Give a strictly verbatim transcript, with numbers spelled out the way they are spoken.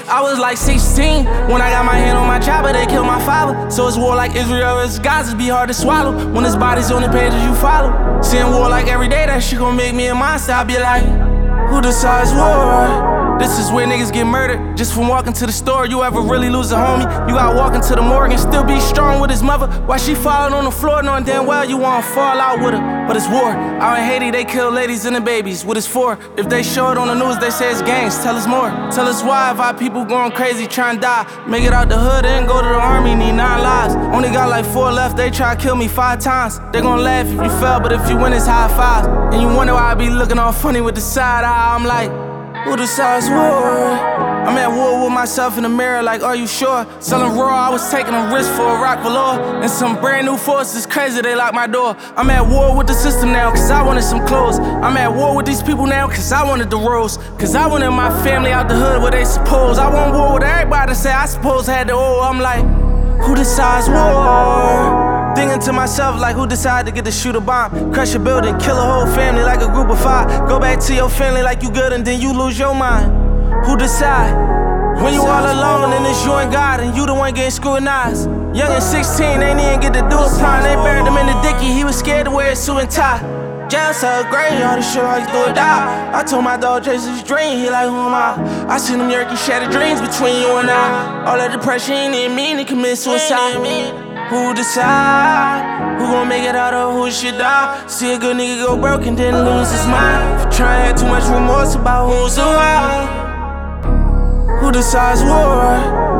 I was like sixteen when I got my hand on my chopper, they killed my father. So it's war like Israel versus Gaza, be hard to swallow when his body's on the pages you follow. Seeing war like every day, that shit gon' make me a monster. I be like, who decides war? This is where niggas get murdered just from walking to the store. You ever really lose a homie? You got walking to the morgue and still be strong with his mother while she falling on the floor, knowing damn well you wanna fall out with her. But it's war. Out in Haiti, they kill ladies and the babies. What it's for? If they show it on the news, they say it's gangs. Tell us more. Tell us why. If our people going crazy, trying to die, make it out the hood and go to the army, need nine lives. Only got like four left. They try to kill me five times. They gon' laugh if you fell, but if you win, it's high fives. And you wonder why I be looking all funny with the side eye. I'm like, who decides war? I'm at war with myself in the mirror, like, are you sure? Selling raw, I was taking a risk for a rock velour. And some brand new forces, crazy, they locked my door. I'm at war with the system now, cause I wanted some clothes. I'm at war with these people now, cause I wanted the rose. Cause I wanted my family out the hood where they suppose. I want war with everybody to say I suppose had the oil. I'm like, who decides war? Thinking to myself like, who decided to get to shoot a bomb? Crush a building, kill a whole family like a group of five. Go back to your family like you good and then you lose your mind. Who decide? When you all alone and it's you and God and you the one getting scrutinized. Young and sixteen, ain't even get to do a prime. They buried him in the dicky, he was scared to wear a suit and tie. Jail cell graveyard, to show how you do it die. I told my dog chase his dream, he like, who am I? I seen them Yerky shattered dreams between you and I. All that depression ain't even mean to commit suicide. Who decide? Who gon' make it out or who should die? See a good nigga go broke and then lose his mind. For trying to have too much remorse about who's around. Who decides war?